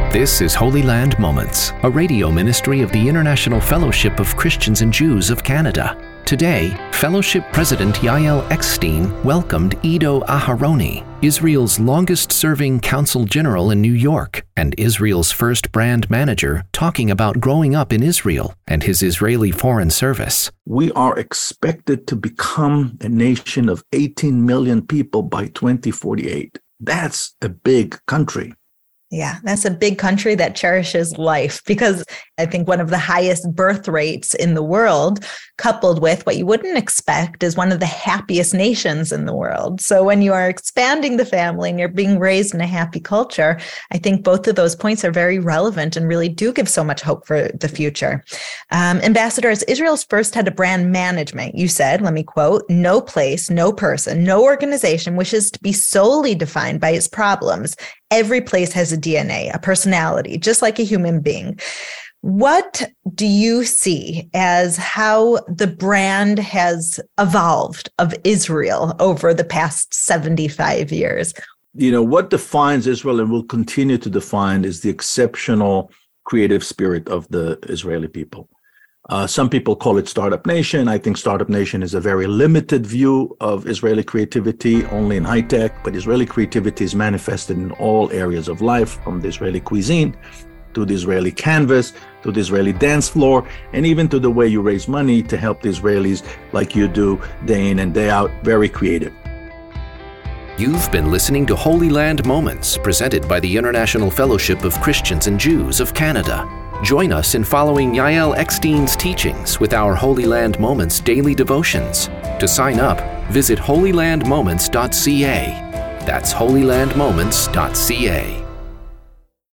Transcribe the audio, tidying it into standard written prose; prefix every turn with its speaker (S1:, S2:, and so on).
S1: This is Holy Land Moments, a radio ministry of the International Fellowship of Christians and Jews of Canada. Today, Fellowship President Yael Eckstein welcomed Ido Aharoni, Israel's longest-serving Consul General in New York and Israel's first brand manager, talking about growing up in Israel and his Israeli Foreign Service.
S2: We are expected to become a nation of 18 million people by 2048. That's a big country.
S3: Yeah, that's a big country that cherishes life, because I think one of the highest birth rates in the world, coupled with what you wouldn't expect, is one of the happiest nations in the world. So when you are expanding the family and you're being raised in a happy culture, I think both of those points are very relevant and really do give so much hope for the future. Ambassador, as Israel's first head of brand management, you said, let me quote, "No place, no person, no organization wishes to be solely defined by its problems. Every place has a DNA, a personality, just like a human being." What do you see as how the brand has evolved of Israel over the past 75 years?
S2: You know, what defines Israel and will continue to define is the exceptional creative spirit of the Israeli people. Some people call it Startup Nation. I think Startup Nation is a very limited view of Israeli creativity, only in high tech, but Israeli creativity is manifested in all areas of life, from the Israeli cuisine to the Israeli canvas, to the Israeli dance floor, and even to the way you raise money to help the Israelis like you do day in and day out. Very creative.
S1: You've been listening to Holy Land Moments, presented by the International Fellowship of Christians and Jews of Canada. Join us in following Yael Eckstein's teachings with our Holy Land Moments daily devotions. To sign up, visit holylandmoments.ca. That's holylandmoments.ca.